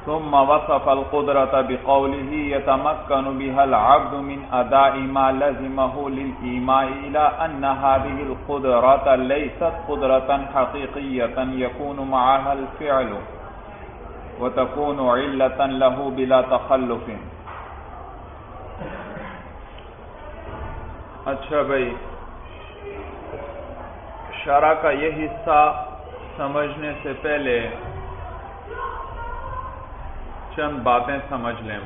ثم وصف القدرة بقوله يتمكن بها العبد من أداء ما لزمه للإيماء إلى أن هذه القدرة ليست قدرة حقيقية يكون معها الفعل وتكون علة له بلا تخلف. اچھا بھائی، شرح کا یہ حصہ سمجھنے سے پہلے چند باتیں سمجھ لیں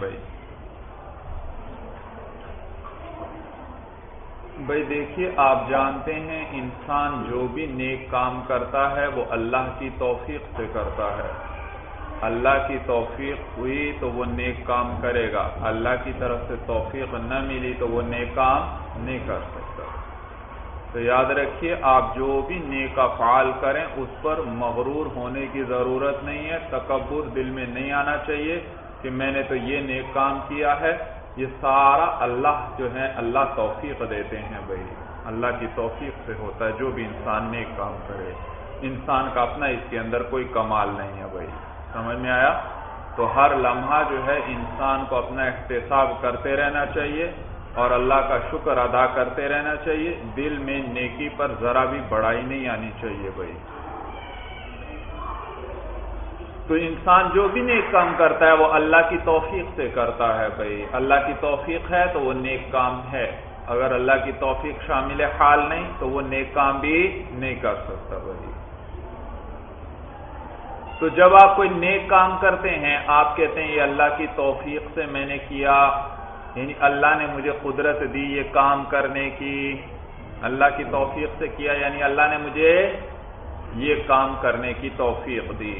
بھائی دیکھیے، آپ جانتے ہیں انسان جو بھی نیک کام کرتا ہے وہ اللہ کی توفیق سے کرتا ہے. اللہ کی توفیق ہوئی تو وہ نیک کام کرے گا، اللہ کی طرف سے توفیق نہ ملی تو وہ نیک کام نہیں کر سکتا. تو یاد رکھیے، آپ جو بھی نیک افعال کریں اس پر مغرور ہونے کی ضرورت نہیں ہے. تکبر دل میں نہیں آنا چاہیے کہ میں نے تو یہ نیک کام کیا ہے. یہ سارا اللہ جو ہے اللہ توفیق دیتے ہیں بھائی، اللہ کی توفیق سے ہوتا ہے جو بھی انسان نیک کام کرے. انسان کا اپنا اس کے اندر کوئی کمال نہیں ہے بھائی. سمجھ میں آیا؟ تو ہر لمحہ جو ہے انسان کو اپنا احتساب کرتے رہنا چاہیے اور اللہ کا شکر ادا کرتے رہنا چاہیے. دل میں نیکی پر ذرا بھی بڑائی نہیں آنی چاہیے بھائی. تو انسان جو بھی نیک کام کرتا ہے وہ اللہ کی توفیق سے کرتا ہے بھائی. اللہ کی توفیق ہے تو وہ نیک کام ہے. اگر اللہ کی توفیق شامل حال نہیں تو وہ نیک کام بھی نہیں کر سکتا بھائی. تو جب آپ کوئی نیک کام کرتے ہیں آپ کہتے ہیں یہ اللہ کی توفیق سے میں نے کیا، یعنی اللہ نے مجھے قدرت دی یہ کام کرنے کی. اللہ کی توفیق سے کیا یعنی اللہ نے مجھے یہ کام کرنے کی توفیق دی،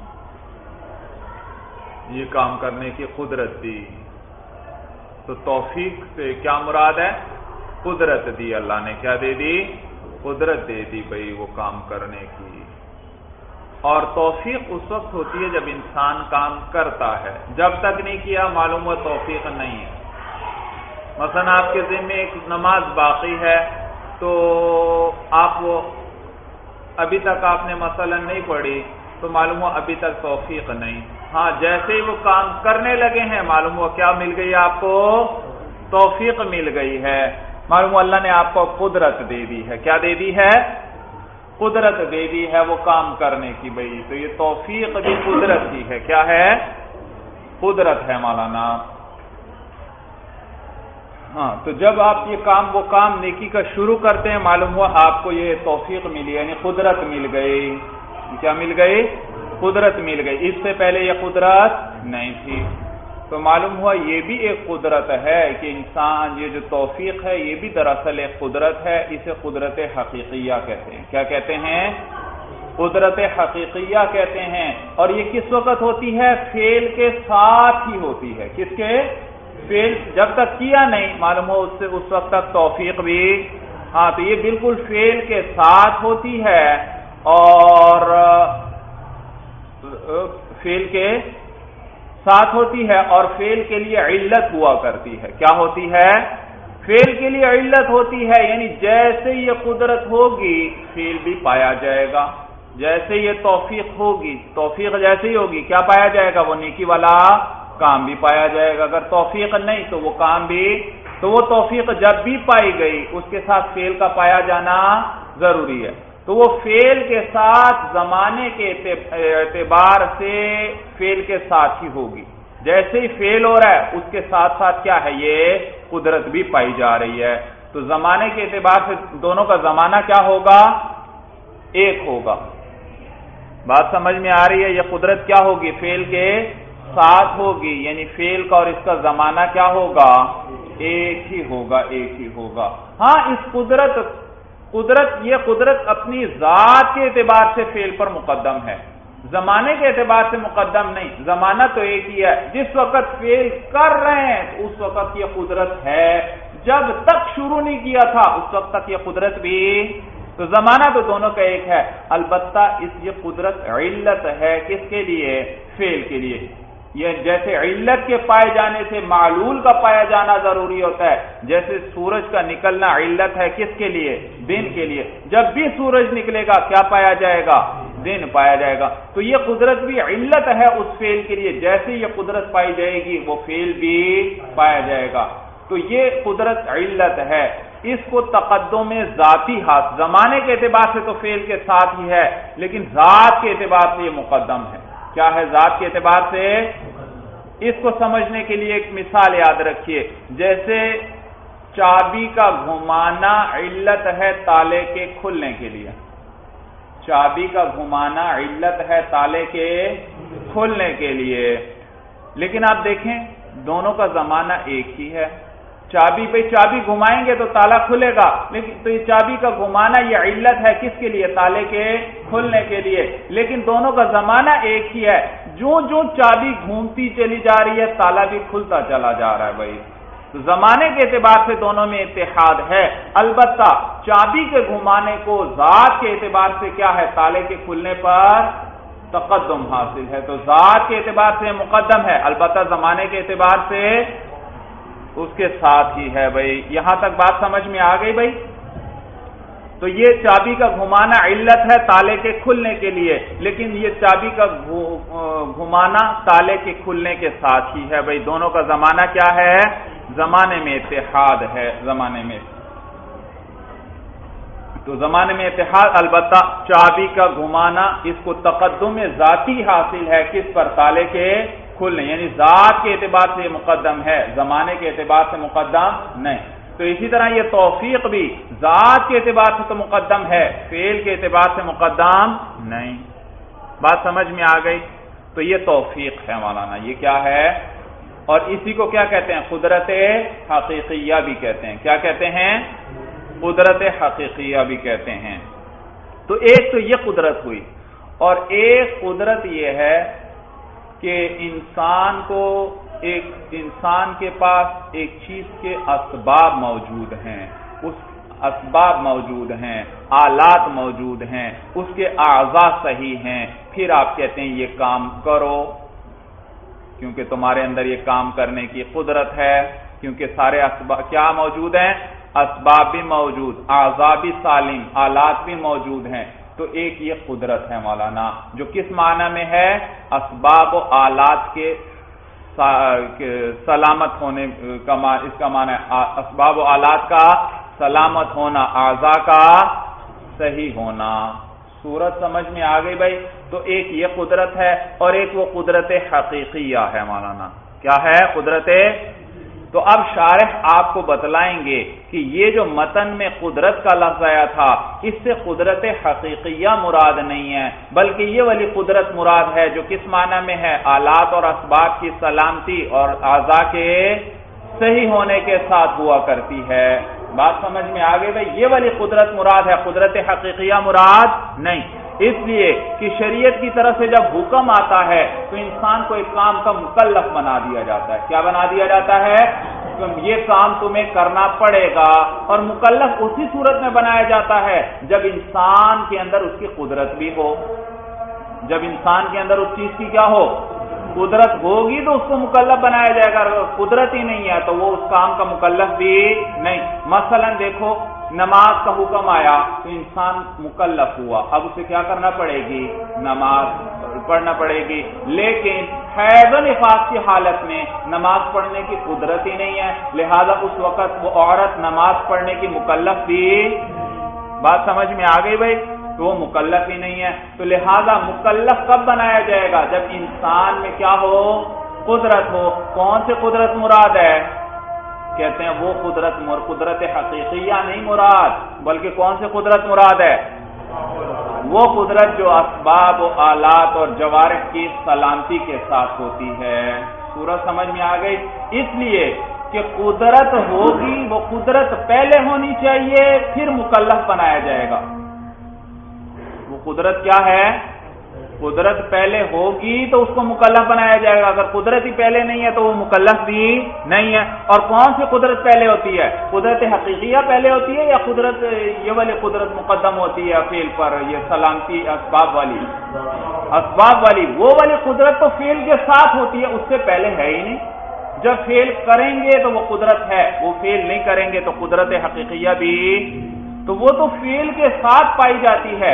یہ کام کرنے کی قدرت دی. تو توفیق سے کیا مراد ہے؟ قدرت دی. اللہ نے کیا دے دی؟ قدرت دے دی بھائی وہ کام کرنے کی. اور توفیق اس وقت ہوتی ہے جب انسان کام کرتا ہے. جب تک نہیں کیا معلوم ہوا توفیق نہیں ہے. مثلا آپ کے ذہن میں ایک نماز باقی ہے تو آپ وہ ابھی تک آپ نے مثلا نہیں پڑھی تو معلوم ہوا ابھی تک توفیق نہیں. ہاں جیسے ہی وہ کام کرنے لگے ہیں معلوم ہوا کیا مل گئی آپ کو؟ توفیق مل گئی ہے. معلوم ہوا اللہ نے آپ کو قدرت دے دی ہے. کیا دے دی ہے؟ قدرت دے دی ہے وہ کام کرنے کی بھائی. تو یہ توفیق بھی قدرت کی ہے. کیا ہے؟ قدرت ہے مولانا. ہاں تو جب آپ یہ کام وہ کام نیکی کا شروع کرتے ہیں معلوم ہوا آپ کو یہ توفیق ملی یعنی قدرت مل گئی. کیا مل گئی؟ قدرت مل گئی. اس سے پہلے یہ قدرت نہیں تھی. تو معلوم ہوا یہ بھی ایک قدرت ہے کہ انسان یہ جو توفیق ہے یہ بھی دراصل ایک قدرت ہے. اسے قدرت حقیقیہ کہتے ہیں. کیا کہتے ہیں؟ قدرت حقیقیہ کہتے ہیں. اور یہ کس وقت ہوتی ہے؟ فعل کے ساتھ ہی ہوتی ہے. کس کے؟ فعل جب تک کیا نہیں معلوم ہو اس وقت تک توفیق بھی. ہاں تو یہ بالکل فعل کے ساتھ ہوتی ہے اور فعل کے ساتھ ہوتی ہے اور فعل کے لیے علت ہوا کرتی ہے. کیا ہوتی ہے؟ فعل کے لیے علت ہوتی ہے یعنی جیسے یہ قدرت ہوگی فعل بھی پایا جائے گا. جیسے یہ توفیق ہوگی توفیق جیسے ہی ہوگی کیا پایا جائے گا؟ وہ نیکی والا کام بھی پایا جائے گا. اگر توفیق نہیں تو وہ کام بھی. تو وہ توفیق جب بھی پائی گئی اس کے ساتھ فعل کا پایا جانا ضروری ہے. تو وہ فعل کے ساتھ زمانے کے اعتبار سے فعل کے ساتھ ہی ہوگی. جیسے ہی فعل ہو رہا ہے اس کے ساتھ ساتھ کیا ہے؟ یہ قدرت بھی پائی جا رہی ہے. تو زمانے کے اعتبار سے دونوں کا زمانہ کیا ہوگا؟ ایک ہوگا. بات سمجھ میں آ رہی ہے؟ یہ قدرت کیا ہوگی؟ فعل کے ساتھ ہوگی یعنی فعل کا اور اس کا زمانہ کیا ہوگا؟ ایک ہی ہوگا. ایک ہی ہوگا. ہاں اس یہ قدرت اپنی ذات کے اعتبار سے فعل پر مقدم ہے، زمانے کے اعتبار سے مقدم نہیں. زمانہ تو ایک ہی ہے. جس وقت فعل کر رہے ہیں اس وقت یہ قدرت ہے. جب تک شروع نہیں کیا تھا اس وقت تک یہ قدرت بھی. تو زمانہ تو دونوں کا ایک ہے. البتہ یہ قدرت علت ہے کس کے لیے؟ فعل کے لیے. یہ جیسے علت کے پائے جانے سے معلول کا پایا جانا ضروری ہوتا ہے، جیسے سورج کا نکلنا علت ہے کس کے لیے؟ دن کے لیے. جب بھی سورج نکلے گا کیا پایا جائے گا؟ ذہن پایا جائے گا. تو یہ قدرت بھی علت ہے اس فعل کے لیے، جیسے یہ قدرت پائی جائے گی وہ فعل بھی پایا جائے گا. تو یہ قدرت علت ہے. اس کو تقدم ذاتی زمانے کے اعتبار سے تو فعل کے ساتھ ہی ہے، لیکن ذات کے اعتبار سے یہ مقدم ہے. کیا ہے ذات کے اعتبار سے؟ اس کو سمجھنے کے لیے ایک مثال یاد رکھیے. جیسے چابی کا گھمانا علت ہے تالے کے کھلنے کے لیے. چابی کا گھمانا علت ہے تالے کے کھلنے کے لیے، لیکن آپ دیکھیں دونوں کا زمانہ ایک ہی ہے. چابی گھمائیں گے تو تالا کھلے گا، لیکن تو یہ چابی کا گھمانا یہ علت ہے کس کے لیے؟ تالے کے کھلنے کے لیے. لیکن دونوں کا زمانہ ایک ہی ہے. جو چابی گھومتی چلی جا رہی ہے تالا بھی کھلتا چلا جا رہا ہے. بھائی تو زمانے کے اعتبار سے دونوں میں اتحاد ہے. البتہ چابی کے گھمانے کو ذات کے اعتبار سے کیا ہے؟ تالے کے کھلنے پر تقدم حاصل ہے. تو ذات کے اعتبار سے مقدم ہے، البتہ زمانے کے اعتبار سے اس کے ساتھ ہی ہے. بھائی یہاں تک بات سمجھ میں آ گئی بھائی؟ تو یہ چابی کا گھمانا علت ہے تالے کے کھلنے کے لیے، لیکن یہ چابی کا گھمانا تالے کے کھلنے کے ساتھ ہی ہے. بھائی دونوں کا زمانہ کیا ہے؟ زمانے میں اتحاد ہے. زمانے میں تو زمانے میں اتحاد، البتہ چابی کا گھمانا اس کو تقدم ذاتی حاصل ہے کس پر؟ تالے کے کھلنے، یعنی ذات کے اعتبار سے یہ مقدم ہے، زمانے کے اعتبار سے مقدم نہیں. تو اسی طرح یہ توفیق بھی ذات کے اعتبار سے تو مقدم ہے، فعل کے اعتبار سے مقدم نہیں. بات سمجھ میں آ گئی؟ تو یہ توفیق ہے مولانا. یہ کیا ہے؟ اور اسی کو کیا کہتے ہیں؟ قدرت حقیقیہ بھی کہتے ہیں. کیا کہتے ہیں؟ قدرت حقیقیہ بھی کہتے ہیں. تو ایک تو یہ قدرت ہوئی، اور ایک قدرت یہ ہے کہ انسان کے پاس ایک چیز کے اسباب موجود ہیں، اس اسباب موجود ہیں، آلات موجود ہیں، اس کے اعضاء صحیح ہیں، پھر آپ کہتے ہیں یہ کام کرو، کیونکہ تمہارے اندر یہ کام کرنے کی قدرت ہے، کیونکہ سارے اسباب کیا موجود ہیں؟ اسباب بھی موجود، اعضاء بھی سالم، آلات بھی موجود ہیں. تو ایک یہ قدرت ہے مولانا، جو کس معنی میں ہے؟ اسباب و آلات کے سلامت ہونے کا معنی، اس کا معنی ہے اسباب و آلات کا سلامت ہونا، اعضاء کا صحیح ہونا. صورت سمجھ میں آ گئی بھائی؟ تو ایک یہ قدرت ہے، اور ایک وہ قدرت حقیقیہ ہے مولانا. کیا ہے؟ قدرت. تو اب شارح آپ کو بتلائیں گے کہ یہ جو متن میں قدرت کا لفظ آیا تھا، اس سے قدرت حقیقیہ مراد نہیں ہے، بلکہ یہ والی قدرت مراد ہے جو کس معنی میں ہے؟ آلات اور اسباب کی سلامتی اور اعضاء کے صحیح ہونے کے ساتھ ہوا کرتی ہے. بات سمجھ میں آ گئی بھائی؟ یہ والی قدرت مراد ہے، قدرت حقیقیہ مراد نہیں. اس لیے کہ شریعت کی طرف سے جب حکم آتا ہے تو انسان کو ایک کام کا مکلف بنا دیا جاتا ہے. کیا بنا دیا جاتا ہے؟ یہ کام تمہیں کرنا پڑے گا. اور مکلف اسی صورت میں بنایا جاتا ہے جب انسان کے اندر اس کی قدرت بھی ہو. جب انسان کے اندر اس چیز کی کیا ہو؟ قدرت ہوگی تو اس کو مکلف بنایا جائے گا. اگر قدرت ہی نہیں ہے تو وہ اس کام کا مکلف بھی نہیں. مثلا دیکھو نماز کا حکم آیا تو انسان مکلف ہوا، اب اسے کیا کرنا پڑے گی؟ نماز پڑھنا پڑے گی. لیکن حیض و نفاس کی حالت میں نماز پڑھنے کی قدرت ہی نہیں ہے، لہذا اس وقت وہ عورت نماز پڑھنے کی مکلف بھی. بات سمجھ میں آ گئی بھائی؟ تو وہ مکلف ہی نہیں ہے. تو لہذا مکلف کب بنایا جائے گا؟ جب انسان میں کیا ہو؟ قدرت ہو. کون سے قدرت مراد ہے؟ کہتے ہیں وہ قدرت حقیقیہ نہیں مراد، بلکہ کون سے قدرت مراد ہے؟ وہ قدرت جو اسباب و آلات اور جوارح کی سلامتی کے ساتھ ہوتی ہے. صورت سمجھ میں آ گئی؟ اس لیے کہ قدرت ہوگی، وہ قدرت پہلے ہونی چاہیے، پھر مکلف بنایا جائے گا. وہ قدرت کیا ہے؟ قدرت پہلے ہوگی تو اس کو مکلف بنایا جائے گا. اگر قدرت ہی پہلے نہیں ہے تو وہ مکلف بھی نہیں ہے. اور کون سی قدرت پہلے ہوتی ہے؟ قدرت حقیقیہ پہلے ہوتی ہے یا قدرت یہ والی قدرت مقدم ہوتی ہے فعل پر؟ یہ سلامتی اسباب والی وہ والی قدرت تو فعل کے ساتھ ہوتی ہے، اس سے پہلے ہے ہی نہیں. جب فعل کریں گے تو وہ قدرت ہے، وہ فعل نہیں کریں گے تو قدرت حقیقیہ بھی. تو وہ تو فعل کے ساتھ پائی جاتی ہے.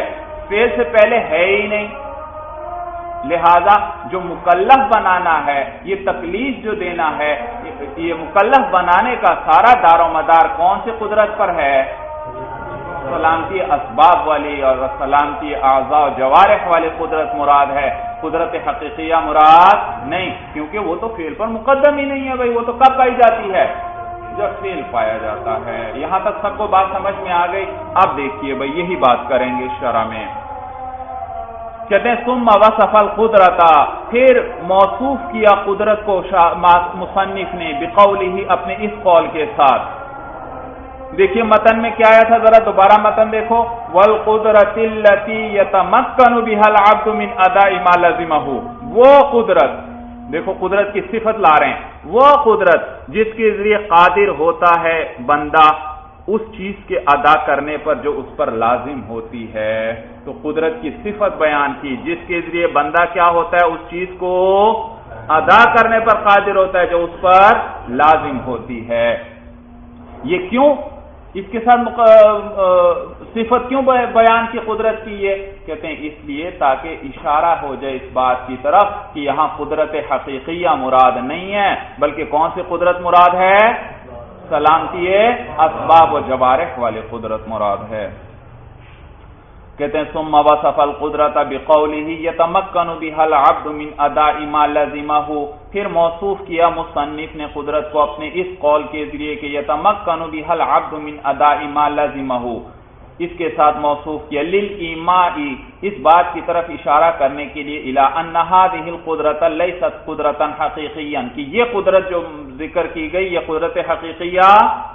فعل سے پہلے ہے ہی نہیں، لہذا جو مکلف بنانا ہے، یہ تکلیف جو دینا ہے، یہ مکلف بنانے کا سارا دار و مدار کون سی قدرت پر ہے؟ سلامتی اسباب والی اور سلامتی اعضاء و جوارح والی قدرت مراد ہے، قدرت حقیقیہ مراد نہیں، کیونکہ وہ تو فعل پر مقدم ہی نہیں ہے بھائی، وہ تو کب پائی جاتی ہے؟ جب فعل پایا جاتا ہے۔ یہاں تک سب کو بات سمجھ میں آ گئی؟ اب دیکھیے بھائی یہی بات کریں گے شرح میں۔ کہتے ہیں ثم وصف القدرت، پھر موصوف کیا قدرت کو مصنف نے بقولہ، اپنے اس قول کے ساتھ۔ دیکھیے متن میں کیا آیا تھا، ذرا دوبارہ متن دیکھو، والقدرت التي يتمكن بها العبد من اداء ما لزمه، وہ قدرت، دیکھو قدرت کی صفت لا رہے ہیں، وہ قدرت جس کے ذریعے قادر ہوتا ہے بندہ اس چیز کے ادا کرنے پر جو اس پر لازم ہوتی ہے۔ تو قدرت کی صفت بیان کی جس کے ذریعے بندہ کیا ہوتا ہے، اس چیز کو ادا کرنے پر قادر ہوتا ہے جو اس پر لازم ہوتی ہے۔ یہ کیوں اس کے ساتھ صفت کیوں بیان کی قدرت کی؟ یہ کہتے ہیں اس لیے تاکہ اشارہ ہو جائے اس بات کی طرف کہ یہاں قدرت حقیقیہ مراد نہیں ہے، بلکہ کون سی قدرت مراد ہے؟ سلامتی اسباب و جوارح والے قدرت مراد ہے۔ کہتے ہیں ثم وصف القدرت بقولہ یتمکن بها العبد من اداء ما لزمه، پھر موصوف کیا مصنف نے قدرت کو اپنے اس قول کے ذریعے کہ یتمکن بها العبد من اداء ما لزمه، اس کے ساتھ موصوف کیا للایماء، اس بات کی طرف اشارہ کرنے کے لیے الی ان هذه القدرۃ لیست قدرتا حقیقیا، کہ یہ قدرت جو ذکر کی گئی یہ قدرت حقیقیہ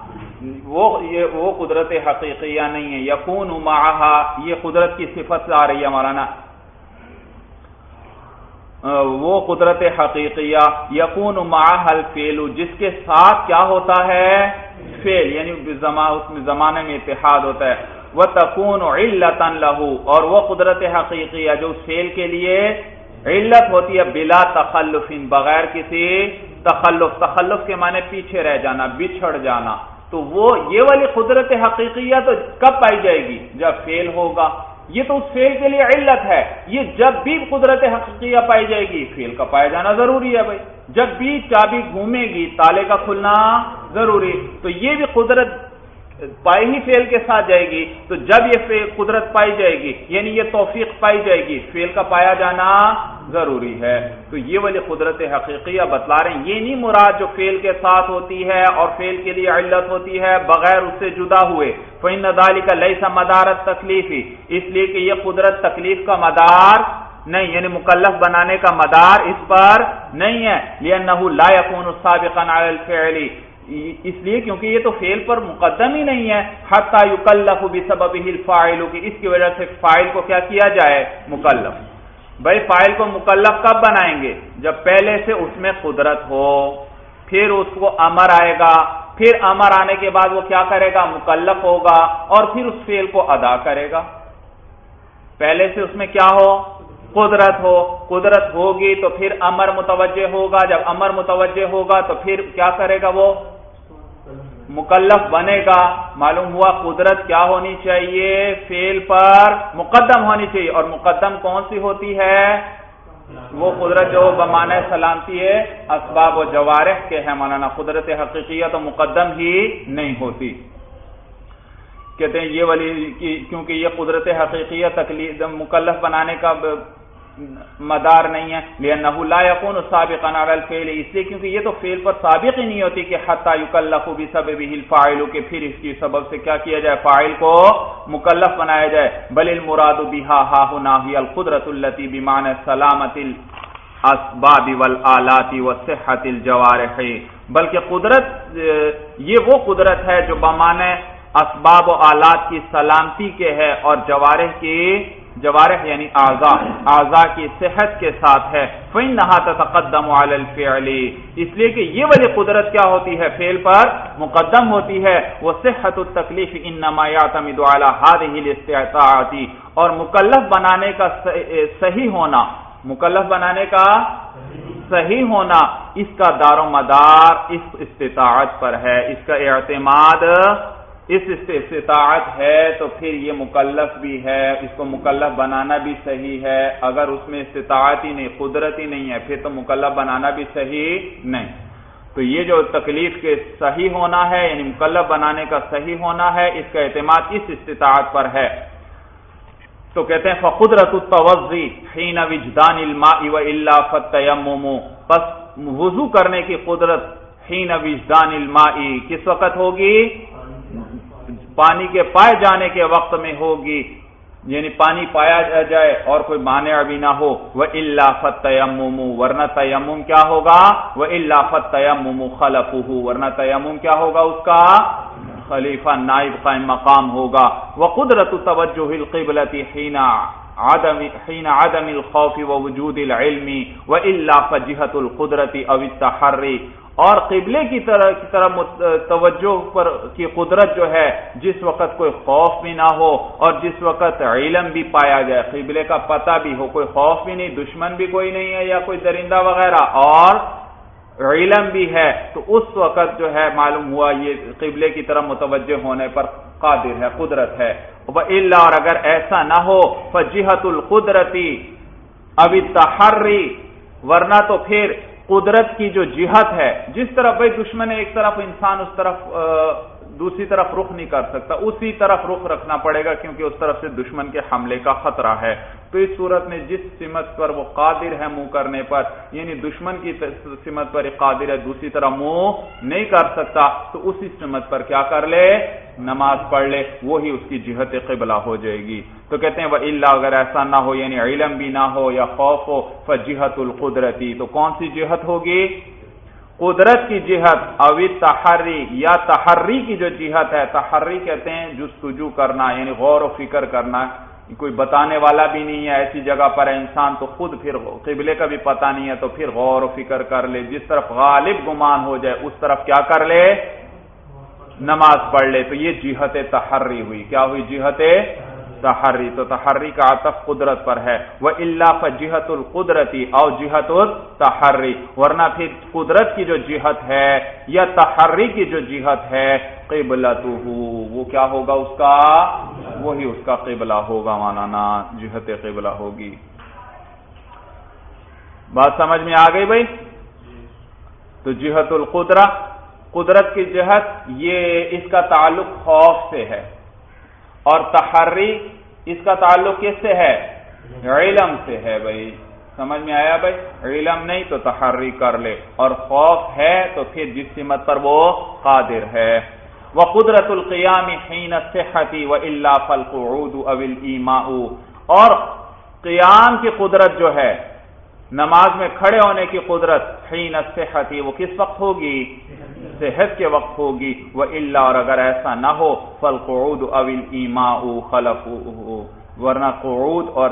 وہ قدرت حقیقیہ نہیں ہے، یکون معها، یہ قدرت کی صفت آ رہی ہے مولانا، وہ قدرت حقیقیہ یکون معها الفعل، جس کے ساتھ کیا ہوتا ہے؟ فعل، یعنی زمانے میں اتحاد ہوتا ہے، وتكون علتا له، اور وہ قدرت حقیقیہ جو اس فعل کے لیے علت ہوتی ہے بلا تخلف، بغیر کسی تخلف کے معنی پیچھے رہ جانا، بچھڑ جانا، تو وہ یہ والی قدرت حقیقیہ تو کب پائی جائے گی؟ جب فعل ہوگا، یہ تو اس فعل کے لیے علت ہے، یہ جب بھی قدرت حقیقیہ پائی جائے گی فعل کا پایا جانا ضروری ہے بھائی، جب بھی چابی گھومے گی تالے کا کھلنا ضروری، تو یہ بھی قدرت پائی ہی فعل کے ساتھ جائے گی، تو جب یہ قدرت پائی جائے گی یعنی یہ توفیق پائی جائے گی، فعل کا پایا جانا ضروری ہے۔ تو یہ والی قدرت حقیقیہ بتلا رہے ہیں، یہ نہیں مراد جو فعل کے ساتھ ہوتی ہے اور فعل کے لیے علت ہوتی ہے بغیر اس سے جدا ہوئے، فإن ذلك ليس مدار التکلیف، اس لیے کہ یہ قدرت تکلیف کا مدار نہیں، یعنی مکلف بنانے کا مدار اس پر نہیں ہے، لأنه لا يكون سابقا على الفعل، اس لیے کیونکہ یہ تو فعل پر مقدم ہی نہیں ہے، حتی یکلف بسببہ الفاعل، کہ اس کی وجہ سے فاعل کو کیا کیا جائے؟ مکلف۔ بھائی فاعل کو مکلف کب بنائیں گے؟ جب پہلے سے اس میں قدرت ہو، پھر اس کو امر آئے گا، پھر امر آنے کے بعد وہ کیا کرے گا؟ مکلف ہوگا، اور پھر اس فعل کو ادا کرے گا۔ پہلے سے اس میں کیا ہو؟ قدرت ہو، قدرت ہوگی تو پھر امر متوجہ ہوگا، جب امر متوجہ ہوگا تو پھر کیا کرے گا؟ وہ مکلف بنے گا۔ معلوم ہوا قدرت کیا ہونی چاہیے؟ فعل پر مقدم ہونی چاہیے، اور مقدم کون سی ہوتی ہے؟ وہ قدرت جو بمعنی سلامتی ہے اسباب و جوارح کے ہے مولانا، قدرت حقیقیہ تو مقدم ہی نہیں ہوتی۔ کہتے ہیں یہ والی کیونکہ یہ قدرت حقیقیہ تکلیف مکلف بنانے کا مدار نہیں ہے، لأنه لا يكون سابقا على الفعل، اس لیے کیونکہ یہ تو فعل پر سابق ہی نہیں ہوتی کہ حتی یکلف بسببہ الفاعل، کہ پھر اس کی سبب سے کیا کیا جائے؟ فاعل کو مکلف بنایا جائے۔ بل المراد بها ها هنا هي القدرة التي بمعنى سلامة الاسباب والآلات وصحة الجوارح، بلکہ قدرت یہ وہ قدرت ہے جو بمعنی اسباب و آلات کی سلامتی کے ہے اور جوارح یعنی اعضاء کی صحت کے ساتھ ہے، فإنها تتقدم على الفعل، اس لیے کہ یہ والی قدرت کیا ہوتی ہے؟ فعل پر مقدم ہوتی ہے۔ وصحة التکلیف انما يعتمد على هذه الاستطاعت، اور مکلف بنانے کا صحیح ہونا، مکلف بنانے کا صحیح ہونا اس کا دار و مدار اس استطاعت پر ہے، اس کا اعتماد اس استطاعت ہے تو پھر یہ مکلف بھی ہے، اس کو مکلف بنانا بھی صحیح ہے۔ اگر اس میں استطاعت ہی نہیں، قدرت ہی نہیں ہے، پھر تو مکلف بنانا بھی صحیح نہیں۔ تو یہ جو تکلیف کے صحیح ہونا ہے، یعنی مکلف بنانے کا صحیح ہونا ہے، اس کا اعتماد اس استطاعت پر ہے۔ تو کہتے ہیں فقدرت التوضی حین وجدان الماء والا فالتیمم، بس وضو کرنے کی قدرت حین وجدان الماء کس وقت ہوگی؟ پانی کے پائے جانے کے وقت میں ہوگی، یعنی پانی پایا جائے اور کوئی مانع بھی نہ ہو۔ وَإِلَّا فَالتَّيَمُّمُ، ورنہ تیمم کیا ہوگا؟ وَإِلَّا فَالتَّيَمُّمُ خَلَفُهُ، ورنہ تیمم کیا ہوگا؟ اس کا خلیفہ نائب قائم مقام ہوگا۔ وَقُدْرَةُ تَوَجُّهِ الْقِبْلَةِ حِينَ عَدَمِ الْخَوْفِ وَوُجُودِ الْعِلْمِ وَإِلَّا فَجِهَةُ الْقُدْرَةِ أَوِ التَّحَرِّ، اور قبلے کی طرف توجہ پر کی قدرت جو ہے جس وقت کوئی خوف بھی نہ ہو اور جس وقت علم بھی پایا جائے، قبلے کا پتہ بھی ہو، کوئی خوف بھی نہیں، دشمن بھی کوئی نہیں ہے یا کوئی درندہ وغیرہ، اور علم بھی ہے، تو اس وقت جو ہے معلوم ہوا یہ قبلے کی طرف متوجہ ہونے پر قادر ہے، قدرت ہے۔ وَإِلَّا، اور اگر ایسا نہ ہو فَجِهَةُ الْقُدْرَةِ أَوِ التَّحَرِّ، ورنہ تو پھر قدرت کی جو جہت ہے، جس طرف بھائی دشمن ہے ایک طرف، انسان اس طرف دوسری طرف رخ نہیں کر سکتا، اسی طرف رخ رکھنا پڑے گا کیونکہ اس طرف سے دشمن کے حملے کا خطرہ ہے۔ تو اس صورت میں جس سمت پر وہ قادر ہے منہ کرنے پر، یعنی دشمن کی سمت پر قادر ہے، دوسری طرف منہ نہیں کر سکتا، تو اسی سمت پر کیا کر لے؟ نماز پڑھ لے، وہی اس کی جہت قبلہ ہو جائے گی۔ تو کہتے ہیں وَإِلَّا، اگر ایسا نہ ہو، یعنی علم بھی نہ ہو یا خوف ہو، فَجِهَةُ الْقُدْرَةِ، تو کون سی جہت ہوگی؟ قدرت کی جہت، اوی تحری، یا تحری کی جو جہت ہے، تحری کہتے ہیں جستجو کرنا، یعنی غور و فکر کرنا، کوئی بتانے والا بھی نہیں ہے، ایسی جگہ پر ہے انسان تو خود پھر قبلے کا بھی پتہ نہیں ہے، تو پھر غور و فکر کر لے، جس طرف غالب گمان ہو جائے اس طرف کیا کر لے؟ نماز پڑھ لے۔ تو یہ جہت تحری ہوئی، کیا ہوئی؟ جہت تحری۔ تو تحری کا عطف قدرت پر ہے۔ وَإِلَّا فَجِهَةُ الْقُدْرَةِ أَوْ جِهَةُ التَّحَرِّ، ورنہ پھر قدرت کی جو جہت ہے یا تحری کی جو جہت ہے، قبلتہ، وہ کیا ہوگا؟ اس کا وہی اس کا قبلہ ہوگا، مولانا جہت قبلہ ہوگی۔ بات سمجھ میں آ گئی بھائی؟ تو جہت القدرہ، قدرت کی جہت، یہ اس کا تعلق خوف سے ہے، اور تحری اس کا تعلق کس سے ہے؟ علم سے ہے بھائی، سمجھ میں آیا بھائی؟ علم نہیں تو تحری کر لے، اور خوف ہے تو پھر جس سمت پر وہ قادر ہے۔ وَقُدْرَةُ الْقِيَامِ حِينَ الصِّحَّةِ وَإِلَّا فَالْقُعُودُ أَوِ الْإِيمَاءُ، اور قیام کی قدرت جو ہے، نماز میں کھڑے ہونے کی قدرت، حین الصحت، وہ کس وقت ہوگی؟ صحت کے وقت ہوگی۔ وَإِلَّا، اور اگر ایسا نہ ہو، فَالْقُعُودُ أَوِ الْإِيمَاءُ خَلَفُهُ، ورنہ قعود اور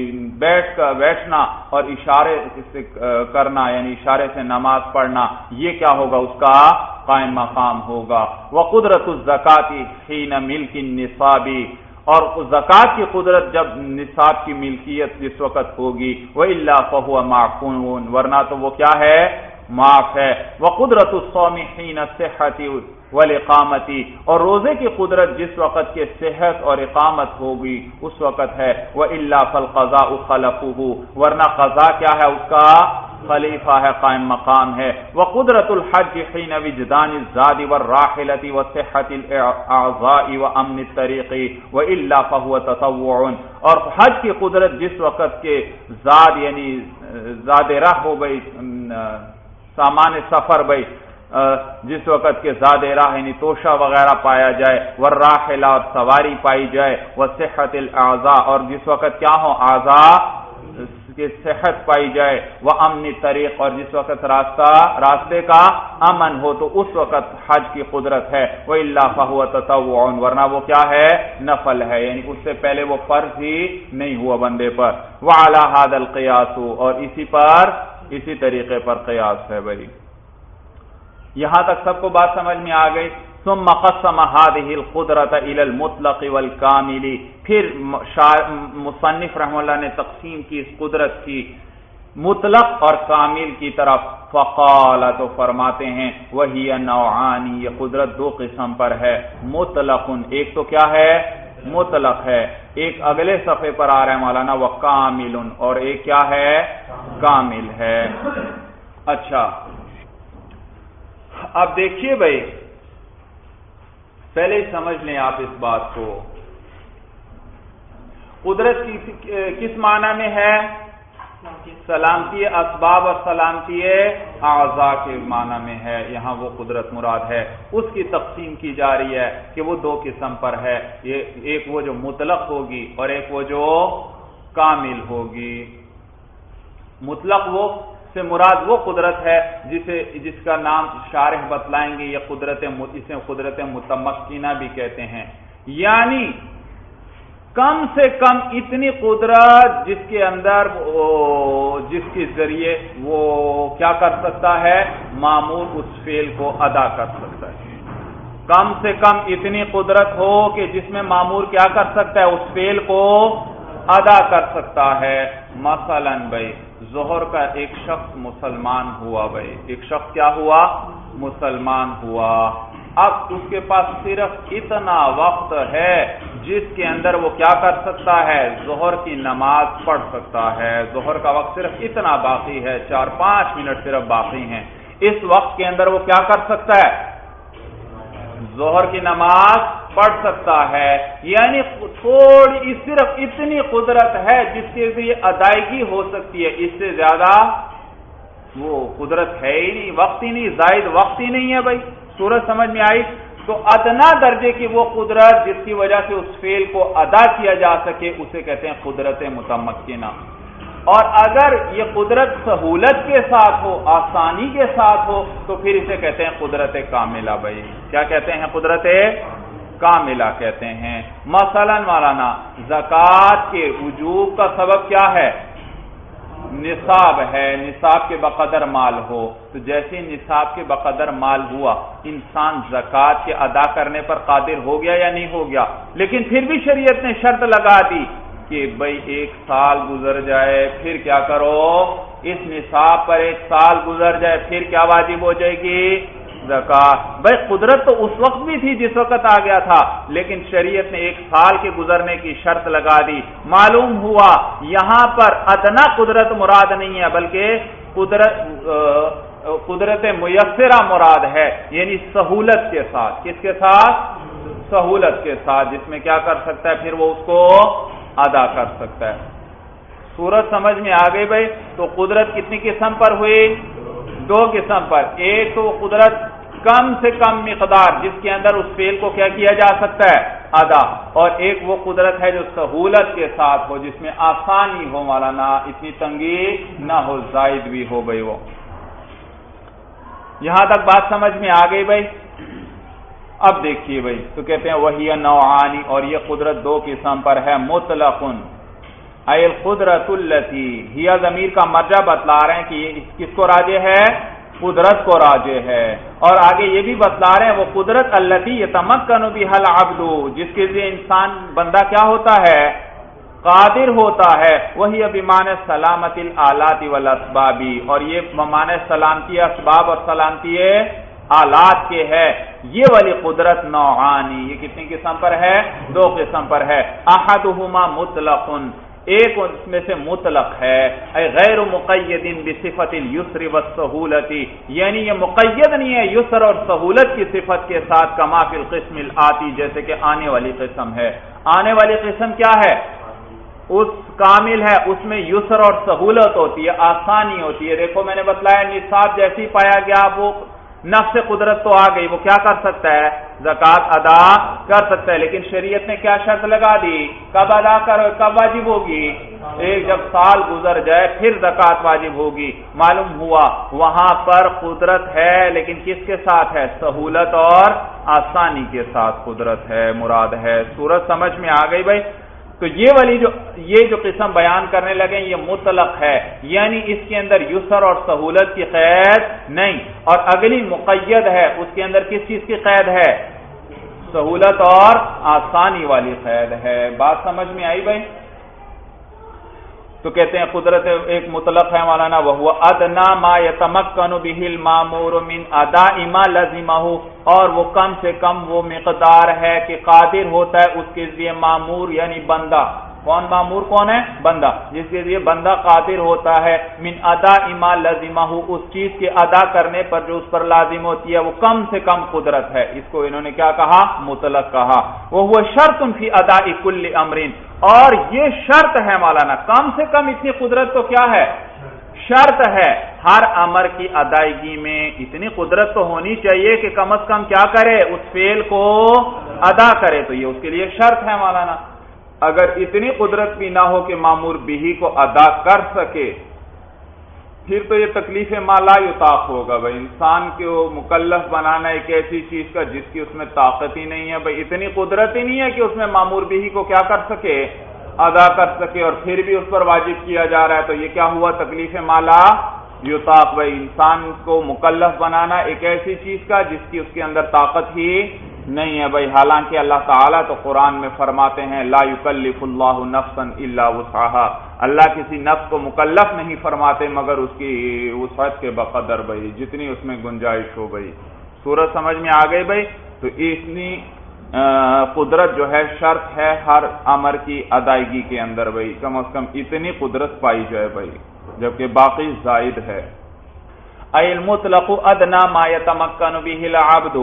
بیٹھنا اور اشارے سے کرنا، یعنی اشارے سے نماز پڑھنا، یہ کیا ہوگا؟ اس کا قائم مقام ہوگا۔ وَقُدْرَةُ الزَّكَاةِ حِينَ مِلْكِ النِّصَابِ، اور زکات کی قدرت جب نصاب کی ملکیت جس وقت ہوگی، وَإِلَّا فَهُوَ مَعْفُونٌ، ورنہ تو وہ کیا ہے؟ معاف ہے۔ وَقُدْرَةُ الصَّوْمِ حِينَ الصِّحَّةِ وَالْإِقَامَةِ، اور روزے کی قدرت جس وقت کے صحت اور اقامت ہوگی اس وقت ہے۔ وَإِلَّا فَالْقَضَاءُ خَلَفُهُ، ورنہ قضاء کیا ہے؟ اس کا خلیفہ ہے، قائم مقام ہے۔ وَقُدْرَةُ الْحَجِّ حِينَ وِجْدَانِ الزَّادِ وَالرَّاحِلَةِ وَصِحَّةِ الْأَعْضَاءِ وَأَمْنِ الطَّرِيقِ وَإِلَّا فَهُوَ تَطَوُّعٌ، اور حج کی قدرت جس وقت کے زاد، یعنی زاد راہ ہو گئی، سامان سفر بھائی، جس وقت کے زاد راہ یعنی توشہ وغیرہ پایا جائے، والراحلہ، اور سواری پائی جائے، وصحۃ الاعضاء، اور جس وقت کیا ہو؟ اعضاء کی صحت پائی جائے، وامن طریق، اور جس وقت راستے کا امن ہو تو اس وقت حج کی قدرت ہے۔ وإلا فهو تطوع، ورنہ وہ کیا ہے؟ نفل ہے، یعنی اس سے پہلے وہ فرض ہی نہیں ہوا بندے پر۔ وعلى هذا القياس، اور اسی طریقے پر قیاس ہے بھائی۔ یہاں تک سب کو بات سمجھ میں آ گئی۔ ثم قسم هذه القدرة الى المطلق والكامل، پھر مصنف رحمہ اللہ نے تقسیم کی اس قدرت کی مطلق اور کامل کی طرف. فقال تو فرماتے ہیں وہی نوعانی یہ قدرت دو قسم پر ہے. مطلق ایک تو کیا ہے مطلق ہے, ایک اگلے صفحے پر آ رہا ہے مولانا وہ کامل اور ایک کیا ہے کامل ہے. اچھا اب دیکھیے بھائی پہلے سمجھ لیں آپ اس بات کو. قدرت کس معنی میں ہے؟ سلامتی اسباب اور سلامتی اعضاء کے معنی میں ہے. یہاں وہ قدرت مراد ہے. اس کی تقسیم کی جا رہی ہے کہ وہ دو قسم پر ہے, ایک وہ جو مطلق ہوگی اور ایک وہ جو کامل ہوگی. مطلق وہ سے مراد وہ قدرت ہے جس کا نام شارح بتلائیں گے. یہ اسے قدرت متمکنہ بھی کہتے ہیں, یعنی کم سے کم اتنی قدرت جس کے اندر جس کے ذریعے وہ کیا کر سکتا ہے مامور اس فعل کو ادا کر سکتا ہے. کم سے کم اتنی قدرت ہو کہ جس میں مامور کیا کر سکتا ہے اس فعل کو ادا کر سکتا ہے. مثلا بھائی ظہر کا ایک شخص مسلمان ہوا, بھائی ایک شخص کیا ہوا مسلمان ہوا. اب اس کے پاس صرف اتنا وقت ہے جس کے اندر وہ کیا کر سکتا ہے ظہر کی نماز پڑھ سکتا ہے. ظہر کا وقت صرف اتنا باقی ہے, 4-5 منٹ صرف باقی ہیں. اس وقت کے اندر وہ کیا کر سکتا ہے ظہر کی نماز پڑھ سکتا ہے. یعنی تھوڑی صرف اتنی قدرت ہے جس کے لیے ادائیگی ہو سکتی ہے, اس سے زیادہ وہ قدرت ہے ہی نہیں, وقت ہی نہیں, زائد وقت ہی نہیں ہے. بھائی صورت سمجھ میں آئی؟ تو ادنا درجے کی وہ قدرت جس کی وجہ سے اس فعل کو ادا کیا جا سکے اسے کہتے ہیں قدرت متمکنہ. اور اگر یہ قدرت سہولت کے ساتھ ہو, آسانی کے ساتھ ہو, تو پھر اسے کہتے ہیں قدرت کاملہ. بھائی کیا کہتے ہیں قدرت کاملہ کہتے ہیں. مثلا مولانا زکوٰۃ کے وجوب کا سبب کیا ہے نصاب ہے, نصاب کے بقدر مال ہو. تو جیسے نصاب کے بقدر مال ہوا انسان زکوٰۃ کے ادا کرنے پر قادر ہو گیا یا نہیں ہو گیا؟ لیکن پھر بھی شریعت نے شرط لگا دی کہ بھئی 1 سال گزر جائے پھر کیا کرو, اس نصاب پر 1 سال گزر جائے پھر کیا واجب ہو جائے گی زکوٰۃ. بھئی قدرت تو اس وقت بھی تھی جس وقت آ گیا تھا, لیکن شریعت نے 1 سال کے گزرنے کی شرط لگا دی. معلوم ہوا یہاں پر ادنا قدرت مراد نہیں ہے بلکہ قدرت میسرہ مراد ہے, یعنی سہولت کے ساتھ. کس کے ساتھ؟ سہولت کے ساتھ, جس میں کیا کر سکتا ہے پھر وہ اس کو ادا کر سکتا ہے. صورت سمجھ میں آ گئی بھائی؟ تو قدرت کتنی قسم پر ہوئی؟ 2 قسم پر. ایک تو قدرت کم سے کم مقدار جس کے اندر اس فعل کو کیا کیا جا سکتا ہے ادا, اور ایک وہ قدرت ہے جو سہولت کے ساتھ ہو جس میں آسانی ہو, مولانا اتنی تنگی نہ ہو, زائد بھی ہو. بھائی وہ یہاں تک بات سمجھ میں آ گئی بھائی؟ اب دیکھیے بھائی تو کہتے ہیں وہی نوعانی اور یہ قدرت 2 قسم پر ہے. مطلق ای القدرت التی, ہی ضمیر کا مرجع بتلا رہے ہیں کہ یہ کس کو راجع ہے قدرت کو راجع ہے, اور آگے یہ بھی بتلا رہے ہیں وہ قدرت التی یتمکن بها العبد جس کے لیے انسان بندہ کیا ہوتا ہے قادر ہوتا ہے. وہی بمعنی سلامت الآلات والاسباب, اور یہ بمعنی سلامتی اسباب اور سلامتی آلات کے ہے. یہ والی قدرت نوعانی یہ کتنی قسم پر ہے 2 قسم پر ہے. احدہما مطلق, ایک اس میں سے مطلق ہے غیر مقید بصفت اليسر والسہولت, یعنی یہ مقید نہیں ہے یسر اور سہولت کی صفت کے ساتھ کما فی القسم الآتی, جیسے کہ آنے والی قسم ہے. آنے والی قسم کیا ہے اس کامل ہے, اس میں یسر اور سہولت ہوتی ہے, آسانی ہوتی ہے. دیکھو میں نے بتلایا نصاب جیسی پایا گیا وہ نفس قدرت تو آ گئی, وہ کیا کر سکتا ہے زکوٰۃ ادا کر سکتا ہے. لیکن شریعت نے کیا شرط لگا دی کب ادا کرو, کب واجب ہوگی جب سال گزر جائے پھر زکوٰۃ واجب ہوگی. معلوم ہوا وہاں پر قدرت ہے لیکن کس کے ساتھ ہے سہولت اور آسانی کے ساتھ قدرت ہے مراد ہے. صورت سمجھ میں آ گئی بھائی؟ تو یہ جو قسم بیان کرنے لگے یہ مطلق ہے, یعنی اس کے اندر یسر اور سہولت کی قید نہیں, اور اگلی مقید ہے اس کے اندر کس چیز کی قید ہے سہولت اور آسانی والی قید ہے. بات سمجھ میں آئی بھائی؟ تو کہتے ہیں قدرت ایک مطلق ہے مولانا، وہ ادنا ما یتمکن بہ المامور من اداء ما لزمہ، اور وہ کم سے کم وہ مقدار ہے کہ قادر ہوتا ہے اس کے لیے مامور یعنی بندہ. کون مامور کون ہے؟ بندہ، جس کے لیے بندہ قادر ہوتا ہے من اداء ما لزمہ، اس چیز کے ادا کرنے پر جو اس پر لازم ہوتی ہے وہ کم سے کم قدرت ہے. اس کو انہوں نے کیا کہا؟ مطلق کہا. وہ شرط فی اداء کل امر، اور یہ شرط ہے مولانا، کم سے کم اتنی قدرت تو کیا ہے؟ شرط ہے. ہر امر کی ادائیگی میں اتنی قدرت تو ہونی چاہیے کہ کم از کم کیا کرے؟ اس فعل کو ادا کرے. تو یہ اس کے لیے شرط ہے مولانا. اگر اتنی قدرت بھی نہ ہو کہ مامور بھی کو ادا کر سکے، پھر تو یہ تکلیف ما لا یطاق ہوگا. بھائی انسان کو مکلف بنانا ایک ایسی چیز کا جس کی اس میں طاقت ہی نہیں ہے. بھائی اتنی قدرت ہی نہیں ہے کہ اس میں مامور بھی کو کیا کر سکے؟ ادا کر سکے، اور پھر بھی اس پر واجب کیا جا رہا ہے. تو یہ کیا ہوا؟ تکلیف ما لا یطاق. بھائی انسان کو مکلف بنانا ایک ایسی چیز کا جس کی اس کے اندر طاقت ہی نہیں ہے. بھائی حالانکہ اللہ تعالیٰ تو قرآن میں فرماتے ہیں لا یکلف اللہ نفسا الا وسعها، اللہ کسی نفس کو مکلف نہیں فرماتے مگر اس کی وسعت کے بقدر، بھائی جتنی اس میں گنجائش ہو. بھائی سورج سمجھ میں آ گئی. بھائی تو اتنی قدرت جو ہے شرط ہے ہر امر کی ادائیگی کے اندر. بھائی کم از کم اتنی قدرت پائی جائے. بھائی جبکہ باقی زائد ہے. ای المطلق ادنا ما یتمکن بہ العبد،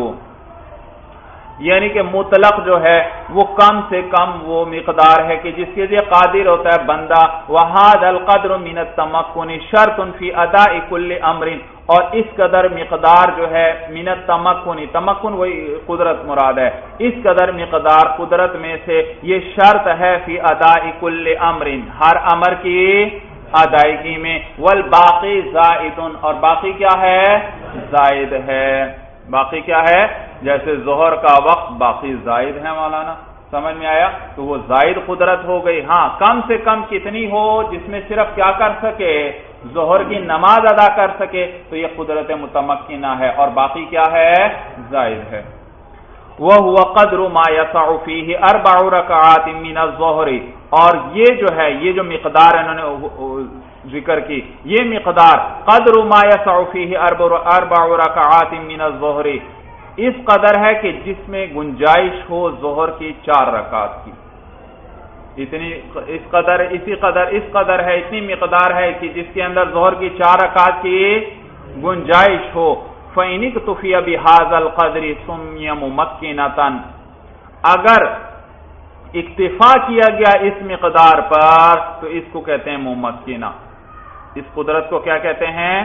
یعنی کہ مطلق جو ہے وہ کم سے کم وہ مقدار ہے کہ جس کے لیے قادر ہوتا ہے بندہ. وَهَذَا الْقَدْرُ مِنَ التَّمَكُّنِ شَرْطٌ فِي أَدَاءِ كُلِّ أَمْرٍ، اور اس قدر مقدار جو ہے من التمکن، تمکن وہی قدرت مراد ہے، اس قدر مقدار قدرت میں سے یہ شرط ہے فی اداء کل امر، ہر امر کی ادائیگی میں. والباقی زائد، اور باقی کیا ہے؟ زائد ہے. باقی کیا ہے؟ جیسے ظہر کا وقت باقی زائد ہے مولانا، سمجھ میں آیا؟ تو وہ زائد قدرت ہو گئی. ہاں کم سے کم کتنی ہو جس میں صرف کیا کر سکے؟ ظہر کی نماز ادا کر سکے، تو یہ قدرت متمکنہ ہے. اور باقی کیا ہے؟ زائد ہے. وَهُوَ قَدْرُ مَا يَسَعُ فِيهِ 4 رَكَعَاتٍ مِّنَ الظُّهْرِ، اور یہ جو ہے یہ جو مقدار انہوں نے ذکر کی، یہ مقدار قدر ما يسع فيه 4 ركعات من الظهر، اس قدر ہے کہ جس میں گنجائش ہو ظہر کی 4 رکعات کی. اتنی اس قدر ہے، اتنی مقدار ہے کہ جس کے اندر ظہر کی 4 رکعات کی گنجائش ہو. فَإِنِ اكْتُفِيَ بِهَذَا الْقَدْرِ سُمِّيَ مُمَكِّنَةً، اگر اکتفا کیا گیا اس مقدار پر تو اس کو کہتے ہیں ممکنہ. اس قدرت کو کیا کہتے ہیں؟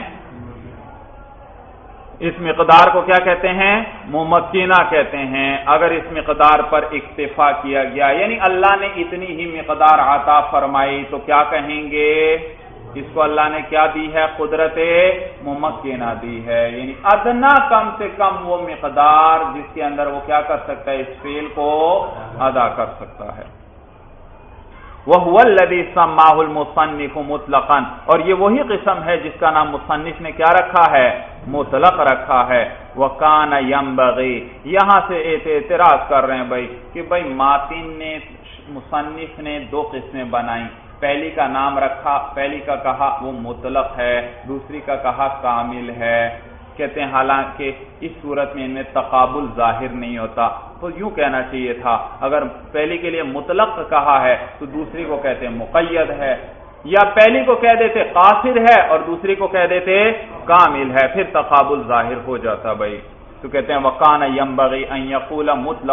اس مقدار کو کیا کہتے ہیں؟ ممکنہ کہتے ہیں. اگر اس مقدار پر اکتفا کیا گیا یعنی اللہ نے اتنی ہی مقدار عطا فرمائی تو کیا کہیں گے؟ اس کو اللہ نے کیا دی ہے؟ قدرت ممکنہ دی ہے، یعنی ادنا کم سے کم وہ مقدار جس کے اندر وہ کیا کر سکتا ہے؟ اس فعل کو ادا کر سکتا ہے. وَهُوَ الَّذِي سَمَّاهُ الْمُصَنِّفُ مُطْلَقًا، اور یہ وہی قسم ہے جس کا نام مصنف نے کیا رکھا ہے؟ مطلق رکھا ہے. وَكَانَ يَنبَغِي، یہاں سے اعتراض کر رہے ہیں کہ ماتن نے مصنف نے 2 قسمیں بنائیں. پہلی کا نام رکھا، پہلی کا کہا وہ مطلق ہے، دوسری کا کہا کامل ہے. کہتے ہیں حالانکہ اس صورت میں ان میں تقابل ظاہر نہیں ہوتا، تو یوں کہنا چاہیے تھا اگر پہلی کے لیے مطلق کہا ہے تو دوسری کو کہتے ہیں مقید ہے، یا پہلی کو کہہ دیتے قاصر ہے اور دوسری کو کہہ دیتے کامل ہے، پھر تقابل ظاہر ہو جاتا. بھائی تو کہتے ہیں وَكَانَ يَنبَغِي أَن يَقُولَ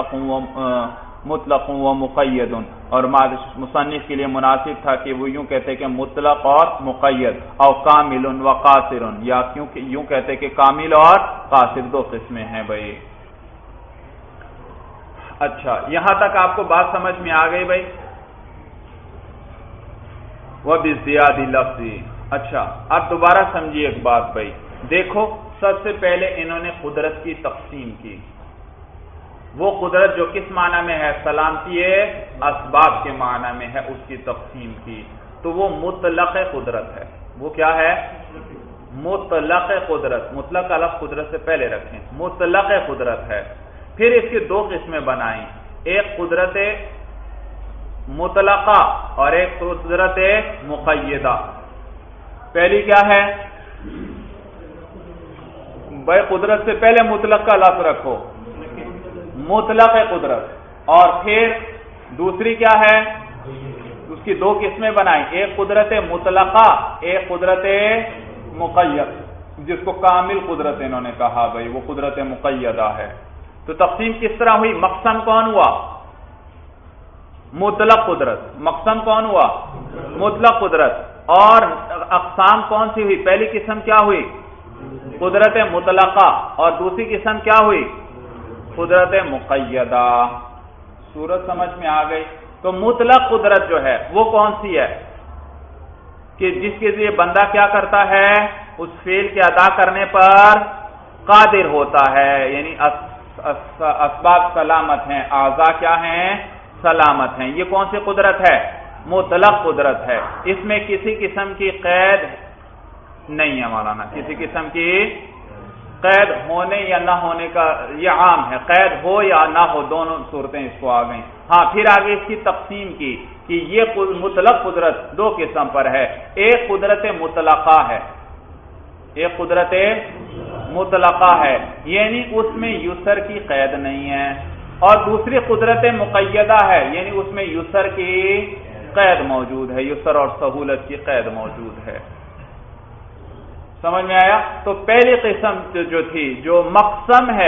مطلق و مقید، اور مصنف کے لیے مناسب تھا کہ وہ یوں کہتے کہ مطلق اور مقید، او کامل و قاصر، یا یوں کہتے کہ کامل اور قاصر 2 قسمیں ہیں. بھائی اچھا یہاں تک آپ کو بات سمجھ میں آ گئی. بھائی وَبِالزِّيَادِ لَفْظِ. اچھا اب دوبارہ سمجھیے ایک بات. بھائی دیکھو سب سے پہلے انہوں نے قدرت کی تقسیم کی. وہ قدرت جو کس معنی میں ہے؟ سلامتی اسباب کے معنی میں ہے، اس کی تقسیم کی. تو وہ مطلق قدرت ہے. وہ کیا ہے؟ مطلق قدرت. مطلق کا لفظ قدرت سے پہلے رکھیں. مطلق قدرت ہے. پھر اس کی 2 قسمیں بنائیں. ایک قدرت مطلقہ اور ایک قدرت مقیدہ. پہلی کیا ہے بھائی؟ قدرت سے پہلے مطلق کا لفظ رکھو، مطلق قدرت. اور پھر دوسری کیا ہے؟ اس کی دو قسمیں بنائی، ایک قدرت مطلقہ، ایک قدرت مقید، جس کو کامل قدرت انہوں نے کہا بھائی وہ قدرت مقیدہ ہے. تو تقسیم کس طرح ہوئی؟ مقسم کون ہوا؟ مطلق قدرت. مقسم کون ہوا؟ مطلق قدرت. اور اقسام کون سی ہوئی؟ پہلی قسم کیا ہوئی؟ قدرت مطلقہ. اور دوسری قسم کیا ہوئی؟ قدرت مقیدہ. صورت سمجھ میں آ گئی؟ تو مطلق قدرت جو ہے وہ کون سی ہے؟ کہ جس کے ذریعے بندہ کیا کرتا ہے؟ اس فعل کے ادا کرنے پر قادر ہوتا ہے، یعنی اسباب سلامت ہیں، اعضاء کیا ہیں؟ سلامت ہیں. یہ کون سی قدرت ہے؟ مطلق قدرت ہے. اس میں کسی قسم کی قید نہیں ہے مولانا، کسی قسم کی قید ہونے یا نہ ہونے کا یہ عام ہے، قید ہو یا نہ ہو دونوں صورتیں اس کو آ گئیں. ہاں پھر آگے اس کی تقسیم کی کہ یہ مطلق قدرت دو قسم پر ہے. ایک قدرت مطلقہ ہے، ایک قدرت مطلقہ ہے، یعنی اس میں یسر کی قید نہیں ہے. اور دوسری قدرت مقیدہ ہے، یعنی اس میں یسر کی قید موجود ہے، یسر اور سہولت کی قید موجود ہے. سمجھ میں آیا؟ تو پہلی قسم جو تھی جو مقسم ہے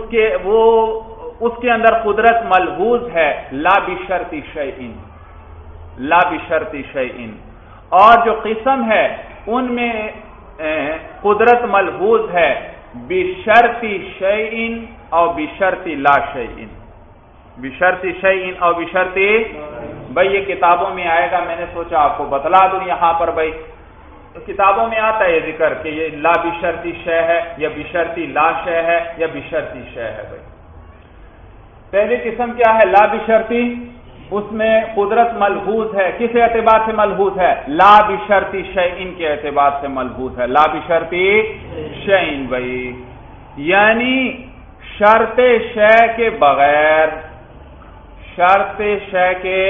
اس کے اندر قدرت ملحوظ ہے لا بشرط شیء، لا بشرط شیء. اور جو قسم ہے ان میں قدرت ملحوظ ہے بشرط شیء اور بشرط لا شیء، بشرط شیء اور بشرط. بھائی یہ کتابوں میں آئے گا، میں نے سوچا آپ کو بتلا دوں یہاں پر. بھائی کتابوں میں آتا ہے ذکر کہ یہ لا بشرطی شے ہے یا بشرطی لا شے ہے یا بشرطی شے ہے. بھائی پہلی قسم کیا ہے؟ لا بشرطی. اس میں قدرت ملحوظ ہے، کس اعتبار سے ملحوظ ہے؟ لا بشرطی شیء کے اعتبار سے ملحوظ ہے. لا بشرطی شیء بھائی یعنی شرط شے کے بغیر، شرط شے کے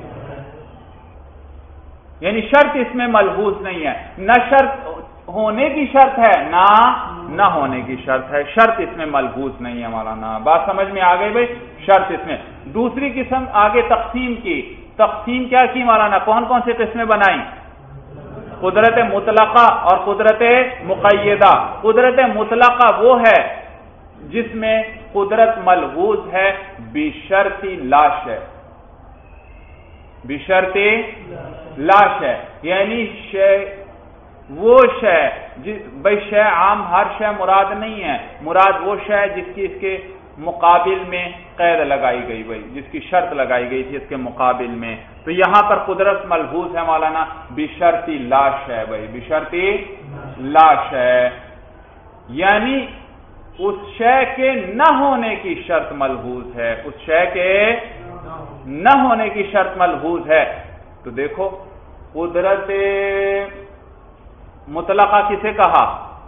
یعنی شرط اس میں ملحوظ نہیں ہے، نہ شرط ہونے کی شرط ہے نہ ہونے کی شرط ہے، شرط اس میں ملحوظ نہیں ہے مولانا. بات سمجھ میں آ گئی بھائی؟ شرط اس میں. دوسری قسم آگے تقسیم کی. تقسیم کیا کی مولانا؟ کون کون سی قسمیں بنائیں؟ قدرت مطلقہ اور قدرت مقیدہ. قدرت مطلقہ وہ ہے جس میں قدرت ملحوظ ہے بشرط لا شے، بشرط لا شے، یعنی شے وہ شے بھائی شے عام ہر شے مراد نہیں ہے، مراد وہ شے جس کی اس کے مقابل میں قید لگائی گئی بھائی، جس کی شرط لگائی گئی تھی اس کے مقابل میں. تو یہاں پر قدرت ملحوظ ہے مولانا بشرط لا شے بھائی، بشرط لا شے، یعنی اس شے کے نہ ہونے کی شرط ملحوظ ہے، اس شے کے نہ ہونے کی شرط ملحوظ ہے. تو دیکھو قدرت مطلقہ کسے کہا؟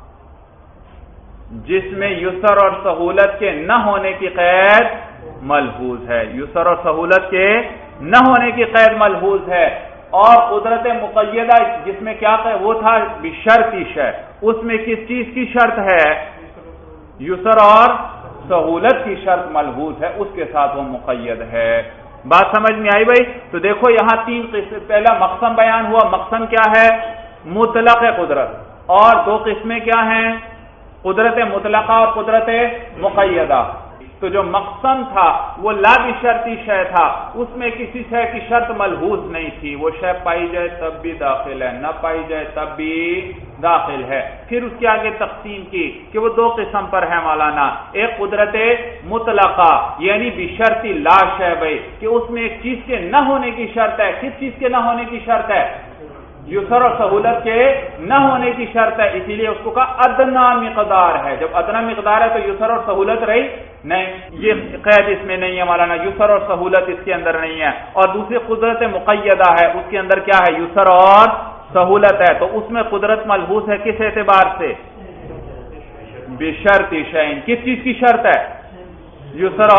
جس میں یسر اور سہولت کے نہ ہونے کی قید ملحوظ ہے، یسر اور سہولت کے نہ ہونے کی قید ملحوظ ہے. اور قدرت مقیدہ جس میں کیا وہ تھا بشرطی شے، اس میں کس چیز کی شرط ہے؟ یسر اور سہولت کی شرط ملحوظ ہے، اس کے ساتھ وہ مقید ہے. بات سمجھ میں آئی بھائی؟ تو دیکھو یہاں تین قسم، پہلا مقسم بیان ہوا. مقسم کیا ہے؟ مطلق قدرت. اور دو قسمیں کیا ہیں؟ قدرت مطلقہ اور قدرت مقیدہ. تو جو مقسم تھا وہ لا بشرطی شے تھا، اس میں کسی شے کی شرط ملحوظ نہیں تھی، وہ شے پائی جائے تب بھی داخل ہے، نہ پائی جائے تب بھی داخل ہے. پھر اس کے آگے تقسیم کی کہ وہ دو قسم پر ہے مولانا. ایک قدرت مطلقہ یعنی بشرطی لا شے بھائی کہ اس میں ایک چیز کے نہ ہونے کی شرط ہے. کس چیز کے نہ ہونے کی شرط ہے؟ یسر اور سہولت کے نہ ہونے کی شرط ہے، اسی لیے اس کو کہا ادنا مقدار ہے. جب ادنا مقدار ہے تو یسر اور سہولت رہی نہیں، یہ قید اس میں نہیں ہے مولانا، یسر اور سہولت اس کے اندر نہیں ہے. اور دوسری قدرت مقیدہ ہے، اس کے اندر کیا ہے؟ یسر اور سہولت ہے. تو اس میں قدرت ملحوظ ہے کس اعتبار سے؟ بشرط شیء. کس چیز کی شرط ہے؟ یسر اور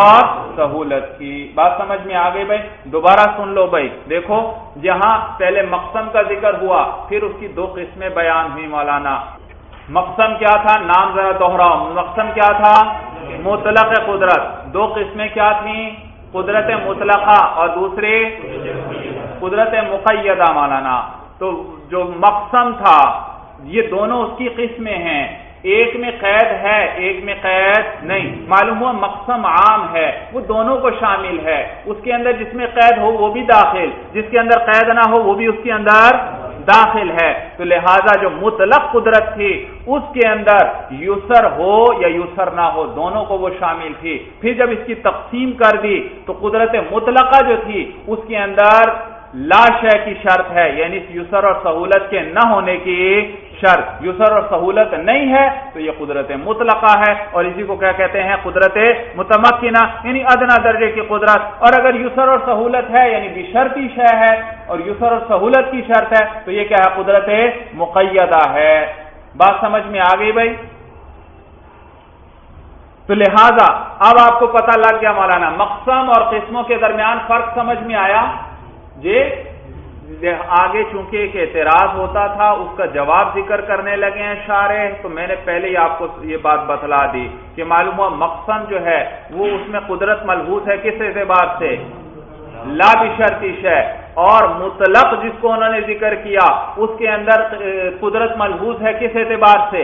سہولت کی. بات سمجھ میں آ گئی بھائی؟ دوبارہ سن لو بھائی. دیکھو جہاں پہلے مقسم کا ذکر ہوا پھر اس کی دو قسمیں بیان ہوئی مولانا. مقسم کیا تھا؟ نام ذرا دوہراؤ. مقسم کیا تھا؟ مطلق قدرت. دو قسمیں کیا تھیں؟ قدرت مطلقہ اور دوسری قدرت مقیدہ مولانا. تو جو مقسم تھا یہ دونوں اس کی قسمیں ہیں. ایک میں قید ہے ایک میں قید نہیں. معلوم ہوا مقسم عام ہے وہ دونوں کو شامل ہے. اس کے اندر جس میں قید ہو وہ بھی داخل, جس کے اندر قید نہ ہو وہ بھی اس کے اندر داخل ہے. تو لہذا جو مطلق قدرت تھی اس کے اندر یسر ہو یا یسر نہ ہو دونوں کو وہ شامل تھی. پھر جب اس کی تقسیم کر دی تو قدرت مطلقہ جو تھی اس کے اندر لا شے کی شرط ہے, یعنی یسر اور سہولت کے نہ ہونے کی شرط. یسر اور سہولت نہیں ہے تو یہ قدرت مطلقہ ہے, اور اسی کو کیا کہتے ہیں؟ قدرت متمکنہ, یعنی ادنا درجے کی قدرت. اور اگر یسر اور سہولت ہے یعنی بشرطی شے ہے اور یسر اور سہولت کی شرط ہے تو یہ کیا ہے؟ قدرت مقیدہ ہے. بات سمجھ میں آ گئی بھائی؟ تو لہذا اب آپ کو پتہ لگ گیا مولانا مقسم اور قسموں کے درمیان فرق سمجھ میں آیا جی. آگے چونکہ ایک اعتراض ہوتا تھا اس کا جواب ذکر کرنے لگے ہیں شارح, تو میں نے پہلے ہی آپ کو یہ بات بتلا دی کہ معلوم ہوا مقسم جو ہے وہ اس میں قدرت ملحوظ ہے کس اعتبار سے؟ لا بشرطی شے. اور مطلق جس کو انہوں نے ذکر کیا اس کے اندر قدرت ملحوظ ہے کس اعتبار سے؟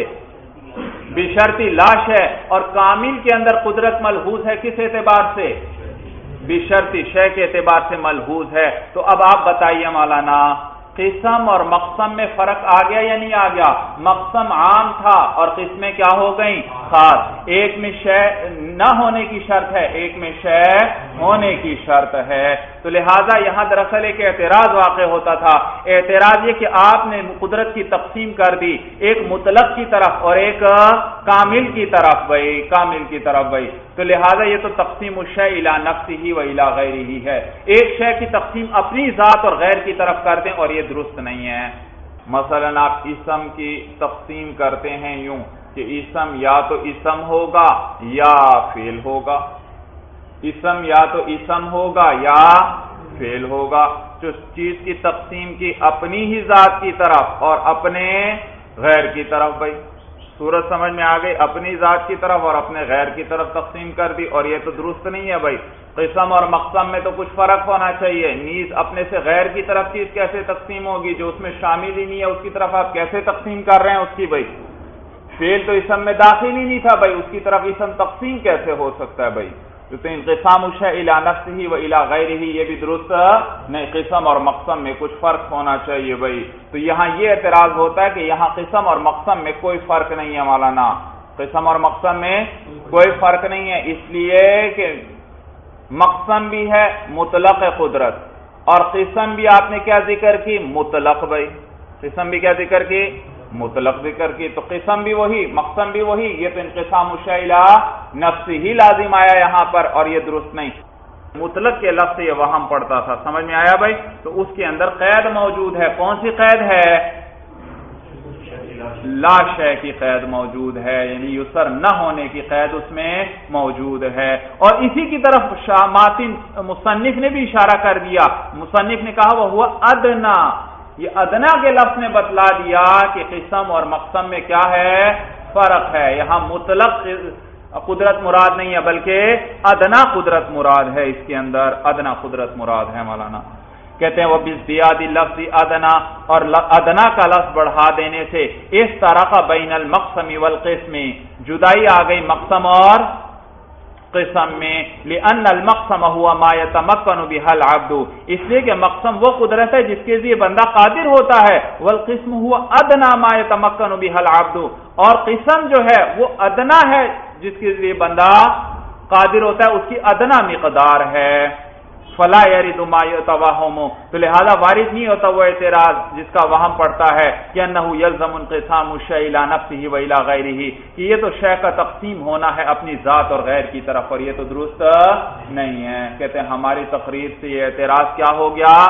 بشرطی لا شے. اور کامل کے اندر قدرت ملحوظ ہے کس اعتبار سے؟ بشرطی شے کے اعتبار سے ملحوظ ہے. تو اب آپ بتائیے مولانا قسم اور مقسم میں فرق آ گیا یا نہیں آ گیا؟ مقسم عام تھا اور قسمیں کیا ہو گئیں؟ خاص. ایک میں شے نہ ہونے کی شرط ہے ایک میں شے ہونے کی شرط ہے. تو لہذا یہاں دراصل ایک اعتراض واقع ہوتا تھا. اعتراض یہ کہ آپ نے قدرت کی تقسیم کر دی ایک مطلق کی طرف اور ایک کامل کی طرف بھائی. تو لہذا یہ تو تقسیم الشیء الی نفسہ و الی غیرہ ہے. ایک شے کی تقسیم اپنی ذات اور غیر کی طرف کر دیں اور یہ درست نہیں ہے. مثلا آپ اسم کی تقسیم کرتے ہیں یوں کہ اسم یا تو اسم ہوگا یا فعل ہوگا. اسم یا تو اسم ہوگا یا فعل ہوگا. جو چیز کی تقسیم کی اپنی ہی ذات کی طرف اور اپنے غیر کی طرف بھائی. صورت سمجھ میں آ گئی؟ اپنی ذات کی طرف اور اپنے غیر کی طرف تقسیم کر دی اور یہ تو درست نہیں ہے بھائی. قسم اور مقسم میں تو کچھ فرق ہونا چاہیے. نیز اپنے سے غیر کی طرف چیز کیسے تقسیم ہوگی جو اس میں شامل ہی نہیں ہے اس کی طرف آپ کیسے تقسیم کر رہے ہیں اس کی بھائی؟ فعل تو اسم میں داخل ہی نہیں تھا بھائی, اس کی طرف اسم تقسیم کیسے ہو سکتا ہے بھائی؟ تو انقسام الشیء الی نفسہ و الی غیرہ یہ بھی درست نہیں. قسم اور مقسم میں کچھ فرق ہونا چاہیے بھائی. تو یہاں یہ اعتراض ہوتا ہے کہ یہاں قسم اور مقسم میں کوئی فرق نہیں ہے مولانا. قسم اور مقسم میں کوئی فرق نہیں ہے اس لیے کہ مقسم بھی ہے مطلق قدرت اور قسم بھی آپ نے کیا ذکر کی؟ مطلق بھائی. قسم بھی کیا ذکر کی؟ مطلق ذکر کی. تو قسم بھی وہی مقسم بھی وہی. یہ تو انقسام الشیء الی نفسہ ہی لازم آیا یہاں پر اور یہ درست نہیں. مطلق کے لفظ سے یہ وہم پڑتا تھا. سمجھ میں آیا بھائی؟ تو اس کے اندر قید موجود ہے. کون سی قید ہے؟ لا شے کی قید موجود ہے, یعنی یسر نہ ہونے کی قید اس میں موجود ہے. اور اسی کی طرف ماتن مصنف نے بھی اشارہ کر دیا. مصنف نے کہا وہ ہوا ادنا. یہ ادنا کے لفظ نے بتلا دیا کہ قسم اور مقسم میں کیا ہے؟ فرق ہے. یہاں مطلق قدرت مراد نہیں ہے بلکہ ادنا قدرت مراد ہے. اس کے اندر ادنا قدرت مراد ہے مولانا. کہتے ہیں وہ بزیاد لفظ ادنا, اور ادنا کا لفظ بڑھا دینے سے اس طرح کا بین المقسم والقسم جدائی آ گئی مقسم اور قسم میں. لأن المقسم هو ما يتمكن به العبد, اس لیے کہ مقسم وہ قدرت ہے جس کے لیے بندہ قادر ہوتا ہے. والقسم هو ادنا ما يتمكن به العبد, اور قسم جو ہے وہ ادنا ہے جس کے لیے بندہ قادر ہوتا ہے, اس کی ادنا مقدار ہے. فلا يرد ما يتوهم, تو لہذا وارد نہیں ہوتا وہ اعتراض جس کا وہم پڑتا ہے کہ انه يلزم انقسام الشيء الى نفسه والى غيره, کہ یہ تو شے کا تقسیم ہونا ہے اپنی ذات اور غیر کی طرف, اور یہ تو درست نہیں ہے. کہتے ہیں ہماری تقریر سے یہ اعتراض کیا ہو گیا؟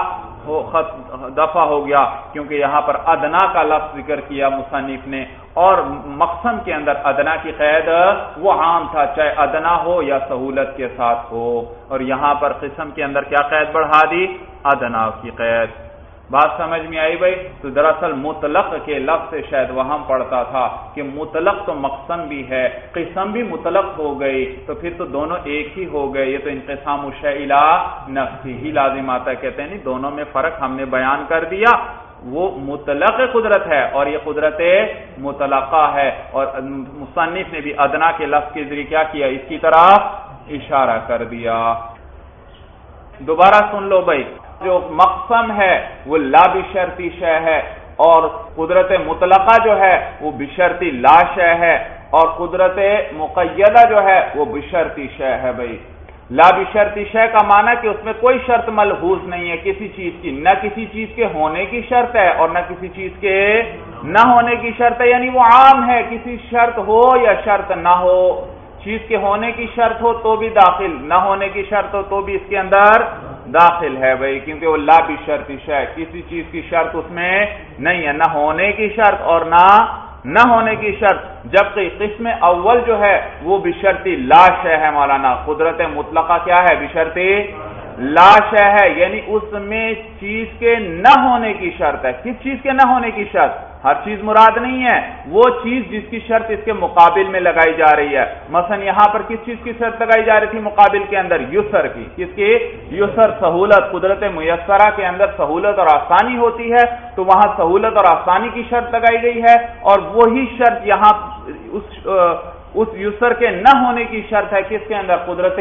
دفع ہو گیا، کیونکہ یہاں پر ادنا کا لفظ ذکر کیا مصنف نے، اور مقسم کے اندر ادنا کی قید وہ عام تھا، چاہے ادنا ہو یا سہولت کے ساتھ ہو، اور یہاں پر قسم کے اندر کیا قید بڑھا دی؟ ادنا کی قید۔ بات سمجھ میں آئی بھائی؟ تو دراصل مطلق کے لفظ سے شاید وہم پڑتا تھا کہ مطلق تو مقسم بھی ہے، قسم بھی مطلق ہو گئی، تو پھر تو دونوں ایک ہی ہو گئے، یہ تو انقسام الشیء الی نفسہ ہی لازم آتا ہے۔ کہتے ہیں نہیں، دونوں میں فرق ہم نے بیان کر دیا، وہ مطلق قدرت ہے اور یہ قدرت مطلقہ ہے، اور مصنف نے بھی ادنا کے لفظ کے ذریعے کیا کیا؟ اس کی طرف اشارہ کر دیا۔ دوبارہ سن لو بھائی، جو مقسم ہے وہ لا بشرطی شے ہے، اور قدرت مطلقہ جو ہے وہ بشرطی لا شے ہے، اور قدرت مقیدہ جو ہے وہ بشرطی شے ہے۔ بھائی لا بشرطی شے کا معنی کہ اس میں کوئی شرط ملحوظ نہیں ہے کسی چیز کی، نہ کسی چیز کے ہونے کی شرط ہے اور نہ کسی چیز کے نہ ہونے کی شرط ہے، یعنی وہ عام ہے، کسی شرط ہو یا شرط نہ ہو، چیز کے ہونے کی شرط ہو تو بھی داخل، نہ ہونے کی شرط ہو تو بھی اس کے اندر داخل ہے بھائی، کیونکہ وہ لا بشرطی شے، کسی چیز کی شرط اس میں نہیں ہے، نہ ہونے کی شرط اور نہ ہونے کی شرط، جبکہ قسم اول جو ہے وہ بشرطی لا شے ہے مولانا، قدرت مطلقہ کیا ہے؟ بشرطی لا شے ہے، یعنی اس میں چیز کے نہ ہونے کی شرط ہے۔ کس چیز کے نہ ہونے کی شرط؟ ہر چیز مراد نہیں ہے، وہ چیز جس کی شرط اس کے مقابل میں لگائی جا رہی ہے۔ مثلا یہاں پر کس چیز کی شرط لگائی جا رہی تھی مقابل کے اندر؟ یسر کی۔ کس کی؟ یسر، سہولت۔ قدرت میسرہ کے اندر سہولت اور آسانی ہوتی ہے، تو وہاں سہولت اور آسانی کی شرط لگائی گئی ہے، اور وہی شرط یہاں اس یسر کے نہ ہونے کی شرط ہے کس کے اندر؟ قدرت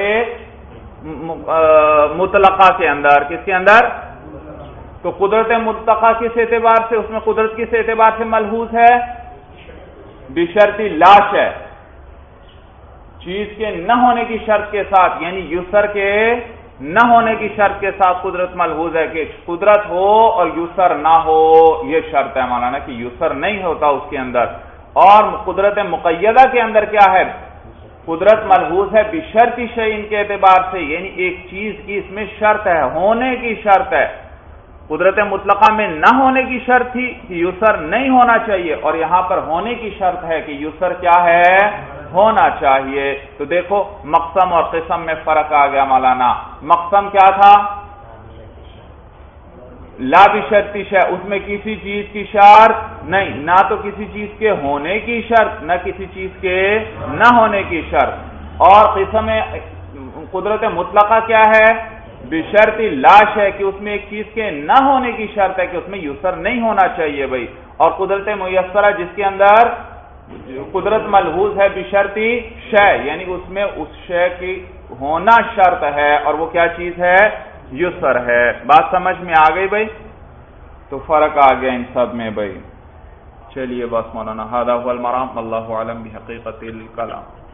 مطلقہ کے اندر۔ کس کے اندر؟ تو قدرت مطلقہ کس اعتبار سے، اس میں قدرت کس اعتبار سے ملحوظ ہے؟ بشرطی لا شے، چیز کے نہ ہونے کی شرط کے ساتھ، یعنی یسر کے نہ ہونے کی شرط کے ساتھ قدرت ملحوظ ہے کہ قدرت ہو اور یسر نہ ہو، یہ شرط ہے مولانا کہ یسر نہیں ہوتا اس کے اندر۔ اور قدرت مقیدہ کے اندر کیا ہے؟ قدرت ملحوظ ہے بشرطی شیء کے اعتبار سے، یعنی ایک چیز کی اس میں شرط ہے، ہونے کی شرط ہے۔ قدرت مطلقہ میں نہ ہونے کی شرط تھی کہ یسر نہیں ہونا چاہیے، اور یہاں پر ہونے کی شرط ہے کہ یسر کیا ہے؟ ہونا چاہیے۔ تو دیکھو مقسم اور قسم میں فرق آ گیا مولانا۔ مقسم کیا تھا؟ لا بشرطی شے، اس میں کسی چیز کی شرط نہیں، نہ تو کسی چیز کے ہونے کی شرط، نہ کسی چیز کے نہ ہونے کی شرط۔ اور قسم قدرت مطلقہ کیا ہے؟ بشرطی لا شے، کہ اس میں ایک چیز کے نہ ہونے کی شرط ہے کہ اس میں یسر نہیں ہونا چاہیے بھائی۔ اور قدرت میسرہ جس کے اندر قدرت ملحوظ ہے بشرطی شے، یعنی اس میں اس شے کی ہونا شرط ہے، اور وہ کیا چیز ہے؟ یسر ہے۔ بات سمجھ میں آ گئی بھائی؟ تو فرق آ گیا ان سب میں بھائی۔ چلیے بس مولانا، ھذا ھو المرام، اللہ اعلم بحقیقت الکلام۔